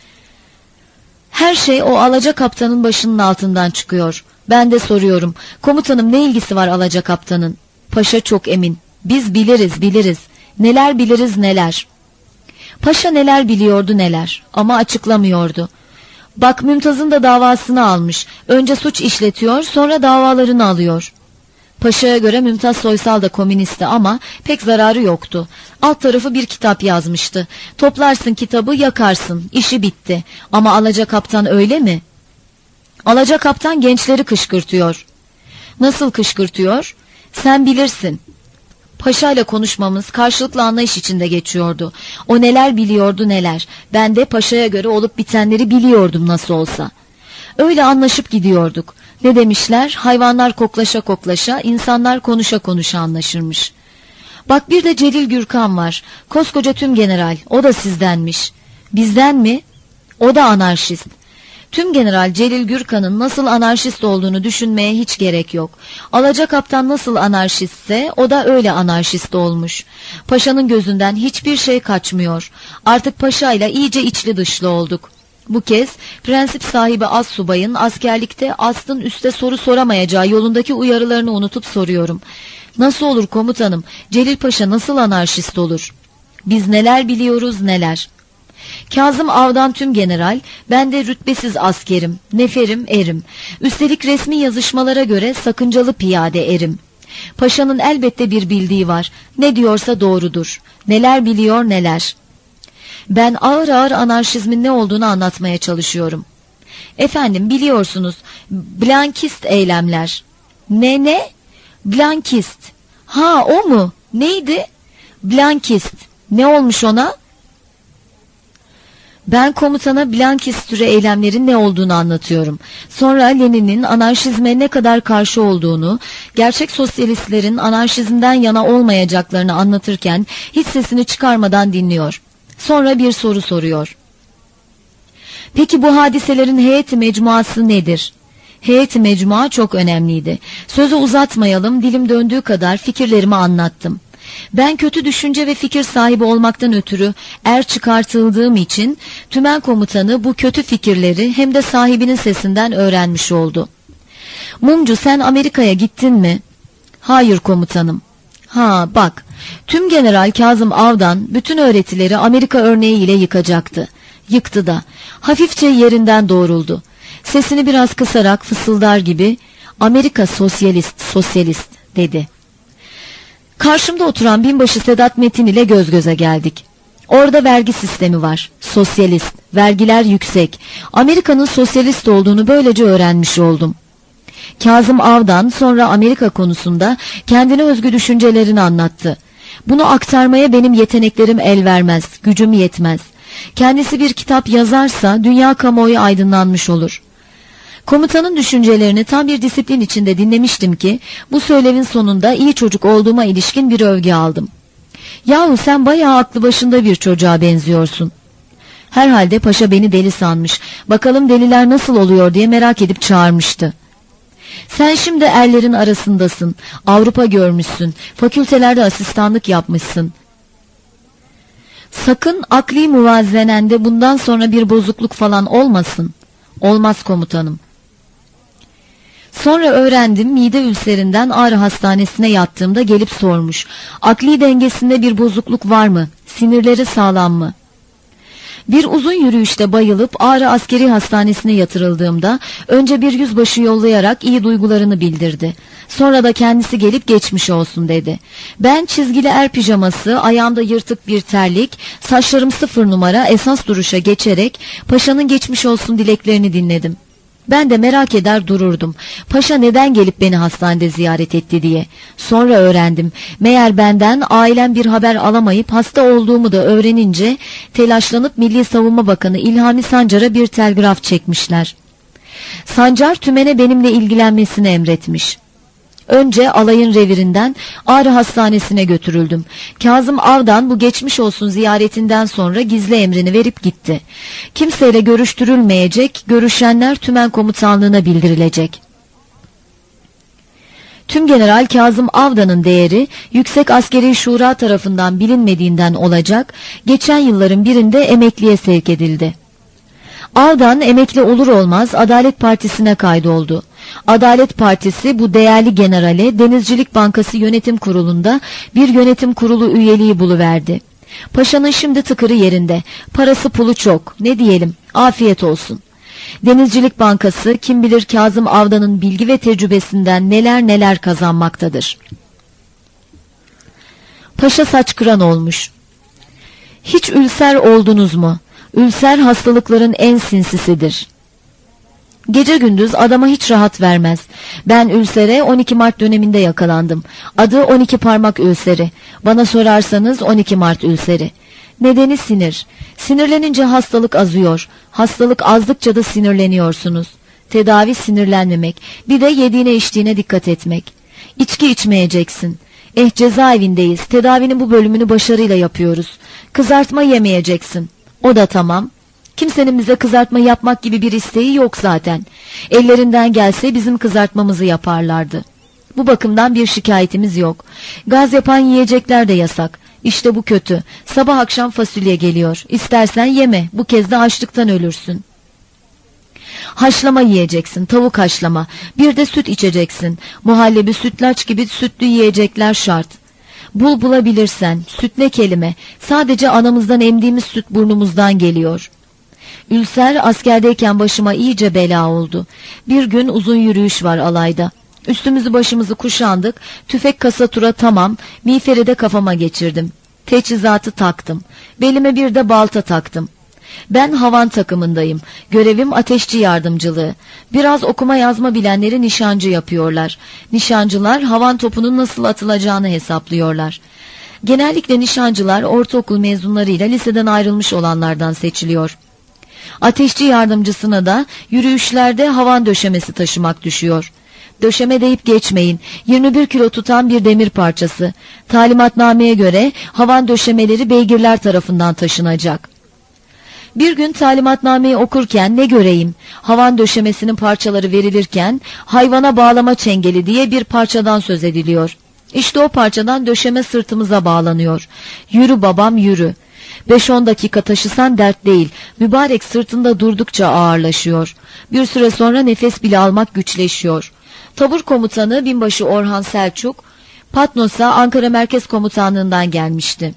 Her şey o Alacakaptanın başının altından çıkıyor. Ben de soruyorum. Komutanım ne ilgisi var Alacakaptanın? Paşa çok emin. Biz biliriz biliriz. Neler biliriz neler. Paşa neler biliyordu neler. Ama açıklamıyordu. Bak Mümtaz'ın da davasını almış. Önce suç işletiyor sonra davalarını alıyor. Paşa'ya göre Mümtaz Soysal da komünisti ama pek zararı yoktu. Alt tarafı bir kitap yazmıştı. Toplarsın kitabı yakarsın. İşi bitti. Ama Alacakaptan öyle mi? Alacakaptan gençleri kışkırtıyor. Nasıl kışkırtıyor? Sen bilirsin. Paşa'yla konuşmamız karşılıklı anlayış içinde geçiyordu. O neler biliyordu neler. Ben de Paşa'ya göre olup bitenleri biliyordum nasıl olsa. Öyle anlaşıp gidiyorduk. Ne demişler? Hayvanlar koklaşa koklaşa, insanlar konuşa konuşa anlaşırmış. Bak bir de Celil Gürkan var. Koskoca tümgeneral. O da sizdenmiş. Bizden mi? O da anarşist. Tümgeneral Celil Gürkan'ın nasıl anarşist olduğunu düşünmeye hiç gerek yok. Alacakaptan nasıl anarşistse o da öyle anarşist olmuş. Paşanın gözünden hiçbir şey kaçmıyor. Artık paşayla iyice içli dışlı olduk. Bu kez prensip sahibi astsubayın askerlikte astın üste soru soramayacağı yolundaki uyarılarını unutup soruyorum. Nasıl olur komutanım? Celil Paşa nasıl anarşist olur? Biz neler biliyoruz neler. Kazım Avdan tümgeneral, ben de rütbesiz askerim, neferim erim. Üstelik resmi yazışmalara göre sakıncalı piyade erim. Paşanın elbette bir bildiği var. Ne diyorsa doğrudur. Neler biliyor neler. Ben ağır ağır anarşizmin ne olduğunu anlatmaya çalışıyorum. Efendim biliyorsunuz, blankist eylemler. Ne ne? Blankist. Ha o mu? Neydi? Blankist. Ne olmuş ona? Ben komutana blankist türü eylemlerin ne olduğunu anlatıyorum. Sonra Lenin'in anarşizme ne kadar karşı olduğunu, gerçek sosyalistlerin anarşizmden yana olmayacaklarını anlatırken hiç sesini çıkarmadan dinliyor. Sonra bir soru soruyor. Peki bu hadiselerin heyeti mecmuası nedir? Heyeti mecmua çok önemliydi. Sözü uzatmayalım, dilim döndüğü kadar fikirlerimi anlattım. Ben kötü düşünce ve fikir sahibi olmaktan ötürü er çıkartıldığım için tümen komutanı bu kötü fikirleri hem de sahibinin sesinden öğrenmiş oldu. Mumcu, sen Amerika'ya gittin mi? Hayır komutanım. Ha bak, tümgeneral Kazım Avdan bütün öğretileri Amerika örneği ile yıkacaktı. Yıktı da. Hafifçe yerinden doğruldu. Sesini biraz kısarak fısıldar gibi Amerika sosyalist, sosyalist dedi. Karşımda oturan binbaşı Sedat Metin ile göz göze geldik. Orada vergi sistemi var. Sosyalist, vergiler yüksek. Amerika'nın sosyalist olduğunu böylece öğrenmiş oldum. Kazım Avdan sonra Amerika konusunda kendine özgü düşüncelerini anlattı. Bunu aktarmaya benim yeteneklerim el vermez, gücüm yetmez. Kendisi bir kitap yazarsa dünya kamuoyu aydınlanmış olur. Komutanın düşüncelerini tam bir disiplin içinde dinlemiştim ki bu söylevin sonunda iyi çocuk olduğuma ilişkin bir övgü aldım. Yahu sen bayağı aklı başında bir çocuğa benziyorsun. Herhalde paşa beni deli sanmış. Bakalım deliler nasıl oluyor diye merak edip çağırmıştı. Sen şimdi erlerin arasındasın. Avrupa görmüşsün. Fakültelerde asistanlık yapmışsın. Sakın akli muvazenende bundan sonra bir bozukluk falan olmasın. Olmaz komutanım. Sonra öğrendim, mide ülserinden Ağrı Hastanesi'ne yattığımda gelip sormuş. Akli dengesinde bir bozukluk var mı? Sinirleri sağlam mı? Bir uzun yürüyüşte bayılıp Ağrı Askeri Hastanesi'ne yatırıldığımda önce bir yüzbaşı yollayarak iyi duygularını bildirdi. Sonra da kendisi gelip geçmiş olsun dedi. Ben çizgili er pijaması, ayağımda yırtık bir terlik, saçlarım sıfır numara esas duruşa geçerek paşanın geçmiş olsun dileklerini dinledim. Ben de merak eder dururdum. Paşa neden gelip beni hastanede ziyaret etti diye. Sonra öğrendim. Meğer benden ailem bir haber alamayıp hasta olduğumu da öğrenince telaşlanıp Milli Savunma Bakanı İlhami Sancar'a bir telgraf çekmişler. Sancar tümene benimle ilgilenmesini emretmiş. Önce alayın revirinden Ağrı Hastanesi'ne götürüldüm. Kazım Avdan bu geçmiş olsun ziyaretinden sonra gizli emrini verip gitti. Kimseyle görüştürülmeyecek, görüşenler tümen komutanlığına bildirilecek. Tümgeneral Kazım Avdan'ın değeri Yüksek Askeri Şura tarafından bilinmediğinden olacak, geçen yılların birinde emekliye sevk edildi. Avdan emekli olur olmaz Adalet Partisi'ne kaydoldu. Adalet Partisi bu değerli generale Denizcilik Bankası Yönetim Kurulu'nda bir yönetim kurulu üyeliği buluverdi. Paşanın şimdi tıkırı yerinde, parası pulu çok, ne diyelim, afiyet olsun. Denizcilik Bankası kim bilir Kazım Avdan'ın bilgi ve tecrübesinden neler neler kazanmaktadır. Paşa saç kıran olmuş. Hiç ülser oldunuz mu? Ülser hastalıkların en sinsisidir. Gece gündüz adama hiç rahat vermez. Ben ülsere on iki Mart döneminde yakalandım. Adı on iki parmak ülseri. Bana sorarsanız on iki Mart ülseri. Nedeni sinir. Sinirlenince hastalık azıyor. Hastalık azdıkça da sinirleniyorsunuz. Tedavi sinirlenmemek, bir de yediğine içtiğine dikkat etmek. İçki içmeyeceksin. Eh, cezaevindeyiz, tedavinin bu bölümünü başarıyla yapıyoruz. Kızartma yemeyeceksin. O da tamam. Kimsenin bize kızartma yapmak gibi bir isteği yok zaten. Ellerinden gelse bizim kızartmamızı yaparlardı. Bu bakımdan bir şikayetimiz yok. Gaz yapan yiyecekler de yasak. İşte bu kötü. Sabah akşam fasulye geliyor. İstersen yeme, bu kez de açlıktan ölürsün. Haşlama yiyeceksin, tavuk haşlama. Bir de süt içeceksin. Muhallebi, sütlaç gibi sütlü yiyecekler şart. Bul bulabilirsen. Süt ne kelime? Sadece anamızdan emdiğimiz süt burnumuzdan geliyor. Ülser askerdeyken başıma iyice bela oldu. Bir gün uzun yürüyüş var alayda. Üstümüzü başımızı kuşandık. Tüfek kasatura tamam. Miğferi de kafama geçirdim. Teçhizatı taktım. Belime bir de balta taktım. Ben havan takımındayım. Görevim ateşçi yardımcılığı. Biraz okuma yazma bilenleri nişancı yapıyorlar. Nişancılar havan topunun nasıl atılacağını hesaplıyorlar. Genellikle nişancılar ortaokul mezunlarıyla liseden ayrılmış olanlardan seçiliyor. Ateşçi yardımcısına da yürüyüşlerde havan döşemesi taşımak düşüyor. Döşeme deyip geçmeyin. yirmi bir kilo tutan bir demir parçası. Talimatnameye göre havan döşemeleri beygirler tarafından taşınacak. Bir gün talimatnameyi okurken ne göreyim? Havan döşemesinin parçaları verilirken hayvana bağlama çengeli diye bir parçadan söz ediliyor. İşte o parçadan döşeme sırtımıza bağlanıyor. Yürü babam yürü. Beş on dakika taşısan dert değil. Mübarek sırtında durdukça ağırlaşıyor. Bir süre sonra nefes bile almak güçleşiyor. Tabur komutanı binbaşı Orhan Selçuk, Patnos'a Ankara Merkez Komutanlığından gelmişti.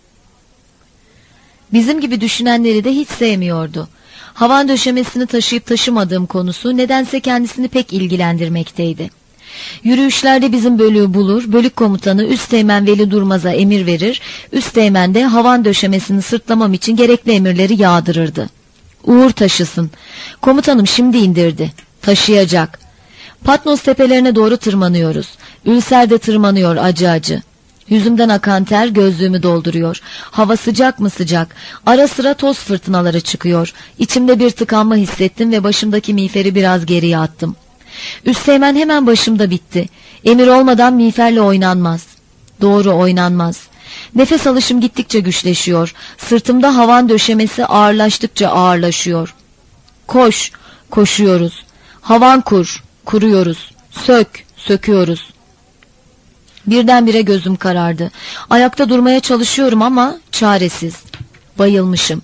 Bizim gibi düşünenleri de hiç sevmiyordu. Havan döşemesini taşıyıp taşımadığım konusu nedense kendisini pek ilgilendirmekteydi. Yürüyüşlerde bizim bölüğü bulur, bölük komutanı Üsteğmen Veli Durmaz'a emir verir, Üsteğmen de havan döşemesini sırtlamam için gerekli emirleri yağdırırdı. Uğur taşısın. Komutanım şimdi indirdi. Taşıyacak. Patnos tepelerine doğru tırmanıyoruz. Ülser de tırmanıyor acı acı. Yüzümden akan ter gözlüğümü dolduruyor. Hava sıcak mı sıcak. Ara sıra toz fırtınaları çıkıyor. İçimde bir tıkanma hissettim ve başımdaki miğferi biraz geriye attım. Üsteğmen hemen başımda bitti. Emir olmadan miğferle oynanmaz. Doğru oynanmaz. Nefes alışım gittikçe güçleşiyor. Sırtımda havan döşemesi ağırlaştıkça ağırlaşıyor. Koş, koşuyoruz. Havan kur, kuruyoruz. Sök, söküyoruz. Birdenbire gözüm karardı. Ayakta durmaya çalışıyorum ama çaresiz. Bayılmışım.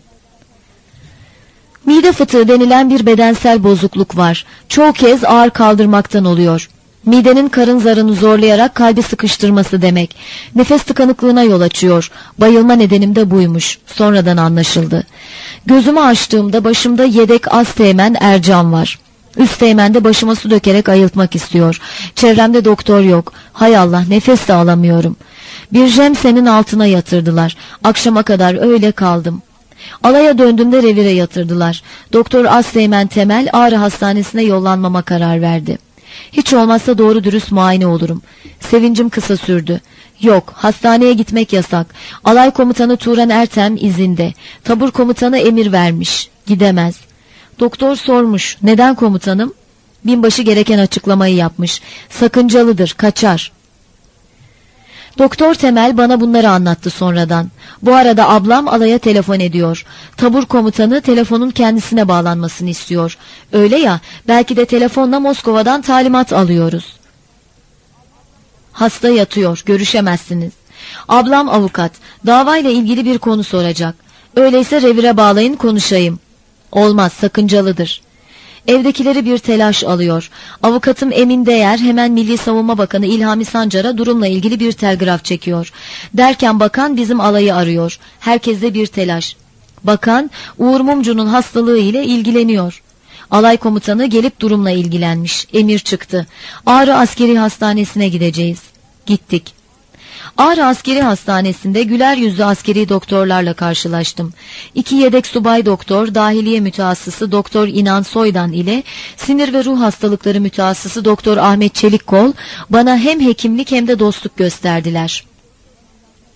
Mide fıtığı denilen bir bedensel bozukluk var. Çoğu kez ağır kaldırmaktan oluyor. Midenin karın zarını zorlayarak kalbi sıkıştırması demek. Nefes tıkanıklığına yol açıyor. Bayılma nedenim de buymuş. Sonradan anlaşıldı. Gözümü açtığımda başımda yedek Asteğmen Ercan var. Üsteğmen de başıma su dökerek ayıltmak istiyor. Çevremde doktor yok. Hay Allah, nefes de alamıyorum. Bir jemsenin altına yatırdılar. Akşama kadar öyle kaldım. Alaya döndüğümde revire yatırdılar. Doktor Asteğmen Temel Ağrı Hastanesi'ne yollanmama karar verdi. Hiç olmazsa doğru dürüst muayene olurum. Sevincim kısa sürdü. Yok, hastaneye gitmek yasak. Alay komutanı Turan Ertem izinde. Tabur komutanı emir vermiş. Gidemez. Doktor sormuş. Neden komutanım? Binbaşı gereken açıklamayı yapmış. Sakıncalıdır, kaçar. Doktor Temel bana bunları anlattı sonradan. Bu arada ablam alaya telefon ediyor. Tabur komutanı telefonun kendisine bağlanmasını istiyor. Öyle ya, belki de telefonla Moskova'dan talimat alıyoruz. Hasta yatıyor, görüşemezsiniz. Ablam avukat, davayla ilgili bir konu soracak. Öyleyse revire bağlayın, konuşayım. Olmaz, sakıncalıdır. Evdekileri bir telaş alıyor. Avukatım Emin Değer hemen Milli Savunma Bakanı İlhami Sancar'a durumla ilgili bir telgraf çekiyor. Derken bakan bizim alayı arıyor. Herkeste bir telaş. Bakan Uğur Mumcu'nun hastalığı ile ilgileniyor. Alay komutanı gelip durumla ilgilenmiş. Emir çıktı. Ağrı Askeri Hastanesi'ne gideceğiz. Gittik. Ağrı Askeri Hastanesi'nde güler yüzlü askeri doktorlarla karşılaştım. İki yedek subay doktor, dahiliye mütehassısı Doktor İnan Soydan ile sinir ve ruh hastalıkları mütehassısı Doktor Ahmet Çelikkol bana hem hekimlik hem de dostluk gösterdiler.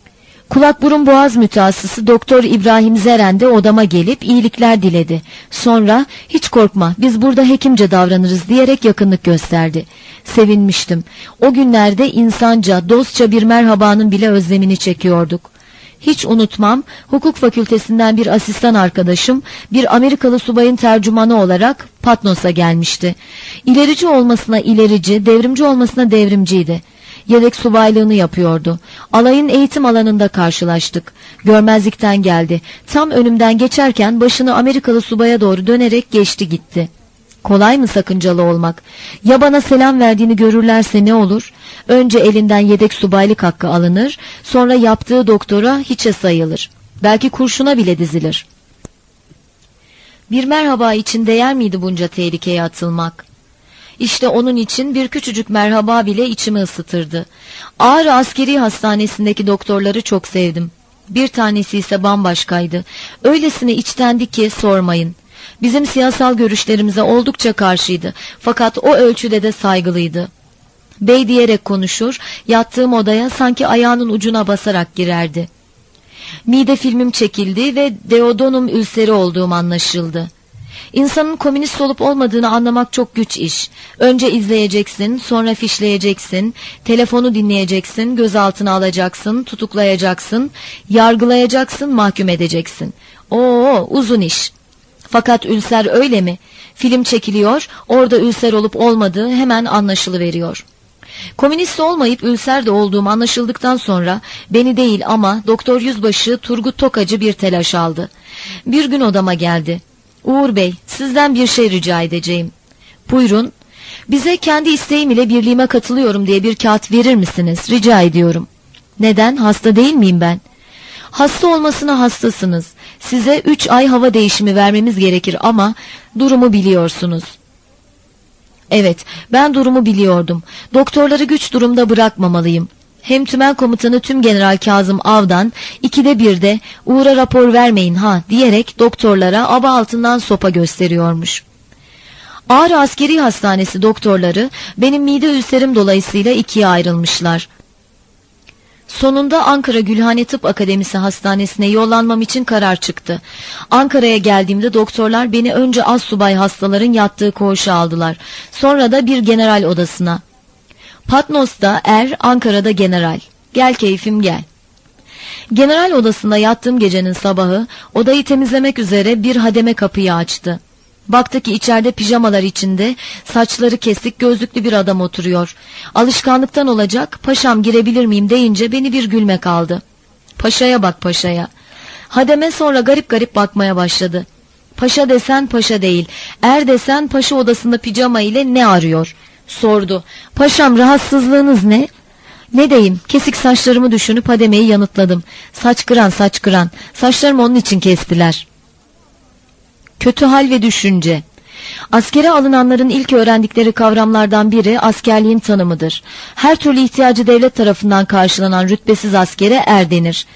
Kulak burun boğaz mütehassısı Doktor İbrahim Zeren de odama gelip iyilikler diledi. Sonra hiç korkma biz burada hekimce davranırız diyerek yakınlık gösterdi. Sevinmiştim. O günlerde insanca, dostça bir merhabanın bile özlemini çekiyorduk. Hiç unutmam, hukuk fakültesinden bir asistan arkadaşım, bir Amerikalı subayın tercümanı olarak Patnos'a gelmişti. İlerici olmasına ilerici, devrimci olmasına devrimciydi. Yedek subaylığını yapıyordu. Alayın eğitim alanında karşılaştık. Görmezlikten geldi. Tam önümden geçerken başını Amerikalı subaya doğru dönerek geçti gitti. Kolay mı sakıncalı olmak? Ya bana selam verdiğini görürlerse ne olur? Önce elinden yedek subaylık hakkı alınır, sonra yaptığı doktora hiçe sayılır. Belki kurşuna bile dizilir. Bir merhaba için değer miydi bunca tehlikeye atılmak? İşte onun için bir küçücük merhaba bile içimi ısıtırdı. Ağrı Askeri Hastanesi'ndeki doktorları çok sevdim. Bir tanesi ise bambaşkaydı. Öylesine içtendi ki sormayın. Bizim siyasal görüşlerimize oldukça karşıydı. Fakat o ölçüde de saygılıydı. Bey diyerek konuşur, yattığım odaya sanki ayağının ucuna basarak girerdi. Mide filmim çekildi ve deodonum ülseri olduğum anlaşıldı. İnsanın komünist olup olmadığını anlamak çok güç iş. Önce izleyeceksin, sonra fişleyeceksin, telefonu dinleyeceksin, gözaltına alacaksın, tutuklayacaksın, yargılayacaksın, mahkum edeceksin. Oo, uzun iş. Fakat ülser öyle mi? Film çekiliyor, orada ülser olup olmadığı hemen anlaşılıveriyor. Komünist olmayıp ülser de olduğum anlaşıldıktan sonra beni değil ama Doktor Yüzbaşı Turgut Tokacı bir telaş aldı. Bir gün odama geldi. Uğur Bey, sizden bir şey rica edeceğim. Buyurun. Bize kendi isteğim ile birliğime katılıyorum diye bir kağıt verir misiniz? Rica ediyorum. Neden? Hasta değil miyim ben? Hasta olmasına hastasınız. Size üç ay hava değişimi vermemiz gerekir ama durumu biliyorsunuz. Evet, ben durumu biliyordum. Doktorları güç durumda bırakmamalıyım. Hem tümen komutanı Tümgeneral Kazım Av'dan ikide birde Uğur'a rapor vermeyin ha diyerek doktorlara aba altından sopa gösteriyormuş. Ağrı Askeri Hastanesi doktorları benim mide ülserim dolayısıyla ikiye ayrılmışlar. Sonunda Ankara Gülhane Tıp Akademisi Hastanesi'ne yollanmam için karar çıktı. Ankara'ya geldiğimde doktorlar beni önce astsubay hastaların yattığı koğuşa aldılar. Sonra da bir general odasına. Patnos'ta er, Ankara'da general. Gel keyfim gel. General odasında yattığım gecenin sabahı odayı temizlemek üzere bir hademe kapıyı açtı. Baktı ki içeride pijamalar içinde saçları kesik gözlüklü bir adam oturuyor. Alışkanlıktan olacak paşam girebilir miyim deyince beni bir gülmek aldı. Paşaya bak paşaya. Hademe sonra garip garip bakmaya başladı. Paşa desen paşa değil, er desen paşa odasında pijama ile ne arıyor? Sordu. Paşam rahatsızlığınız ne? Ne diyeyim, kesik saçlarımı düşünüp hademeyi yanıtladım. Saç kıran saç kıran, saçlarımı onun için kestiler. Kötü hal ve düşünce. Askere alınanların ilk öğrendikleri kavramlardan biri askerliğin tanımıdır. Her türlü ihtiyacı devlet tarafından karşılanan rütbesiz askere er denir.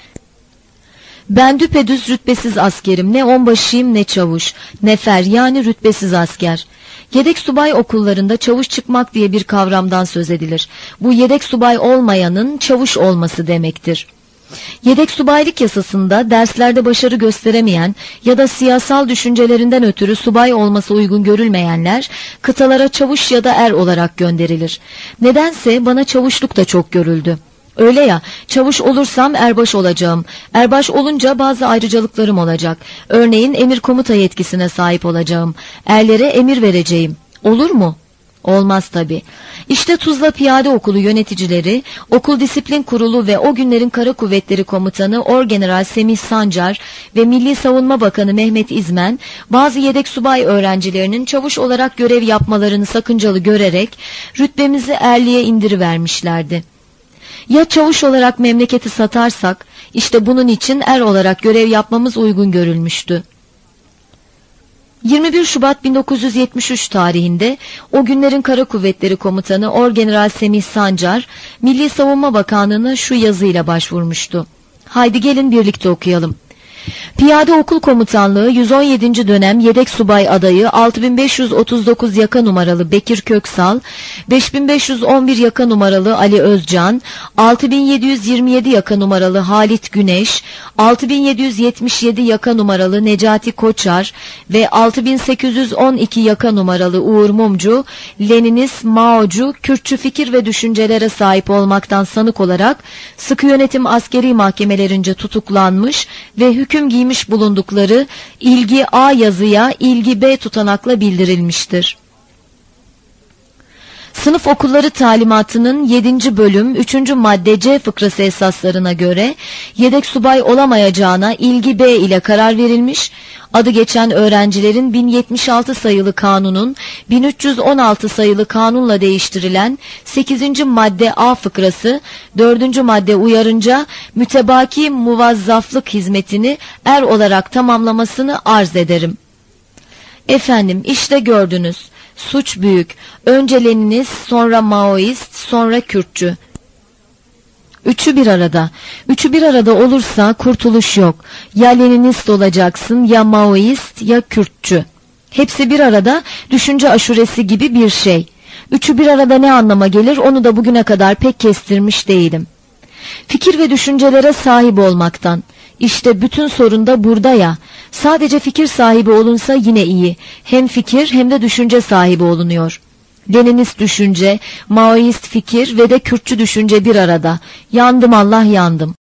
Ben düpedüz rütbesiz askerim, ne onbaşıyım ne çavuş, nefer yani rütbesiz asker. Yedek subay okullarında çavuş çıkmak diye bir kavramdan söz edilir. Bu yedek subay olmayanın çavuş olması demektir. Yedek subaylık yasasında derslerde başarı gösteremeyen ya da siyasal düşüncelerinden ötürü subay olması uygun görülmeyenler kıtalara çavuş ya da er olarak gönderilir. Nedense bana çavuşluk da çok görüldü. Öyle ya, çavuş olursam erbaş olacağım. Erbaş olunca bazı ayrıcalıklarım olacak. Örneğin emir komuta yetkisine sahip olacağım. Erlere emir vereceğim. Olur mu? Olmaz tabii. İşte Tuzla Piyade Okulu yöneticileri, Okul Disiplin Kurulu ve o günlerin Kara Kuvvetleri Komutanı Orgeneral Semih Sancar ve Milli Savunma Bakanı Mehmet İzmen, bazı yedek subay öğrencilerinin çavuş olarak görev yapmalarını sakıncalı görerek rütbemizi erliğe indirivermişlerdi. Ya çavuş olarak memleketi satarsak, işte bunun için er olarak görev yapmamız uygun görülmüştü. yirmi bir Şubat bin dokuz yüz yetmiş üç tarihinde o günlerin Kara Kuvvetleri Komutanı Orgeneral Semih Sancar, Milli Savunma Bakanlığı'na şu yazıyla başvurmuştu. Haydi gelin birlikte okuyalım. Piyade Okul Komutanlığı yüz on yedinci dönem yedek subay adayı altı bin beş yüz otuz dokuz yaka numaralı Bekir Köksal, beş bin beş yüz on bir yaka numaralı Ali Özcan, altı bin yedi yüz yirmi yedi yaka numaralı Halit Güneş, altı bin yedi yüz yetmiş yedi yaka numaralı Necati Koçar ve altı bin sekiz yüz on iki yaka numaralı Uğur Mumcu, Leninist, Maocu, Kürtçü fikir ve düşüncelere sahip olmaktan sanık olarak sıkı yönetim askeri mahkemelerince tutuklanmış ve hüküm giymiş bulundukları ilgi A yazıya ilgi B tutanakla bildirilmiştir. Sınıf okulları talimatının yedinci bölüm üçüncü madde C fıkrası esaslarına göre yedek subay olamayacağına ilgi B ile karar verilmiş, adı geçen öğrencilerin bin yetmiş altı sayılı kanunun bin üç yüz on altı sayılı kanunla değiştirilen sekizinci madde A fıkrası dördüncü madde uyarınca mütebaki muvazzaflık hizmetini er olarak tamamlamasını arz ederim. Efendim, işte gördünüz. Suç büyük. Önce Leninist, sonra Maoist, sonra Kürtçü. Üçü bir arada. Üçü bir arada olursa kurtuluş yok. Ya Leninist olacaksın, ya Maoist, ya Kürtçü. Hepsi bir arada, düşünce aşuresi gibi bir şey. Üçü bir arada ne anlama gelir, onu da bugüne kadar pek kestirmiş değilim. Fikir ve düşüncelere sahip olmaktan. İşte bütün sorun da burada ya. Sadece fikir sahibi olunsa yine iyi. Hem fikir hem de düşünce sahibi olunuyor. Leninist düşünce, Maoist fikir ve de Kürtçü düşünce bir arada. Yandım Allah yandım.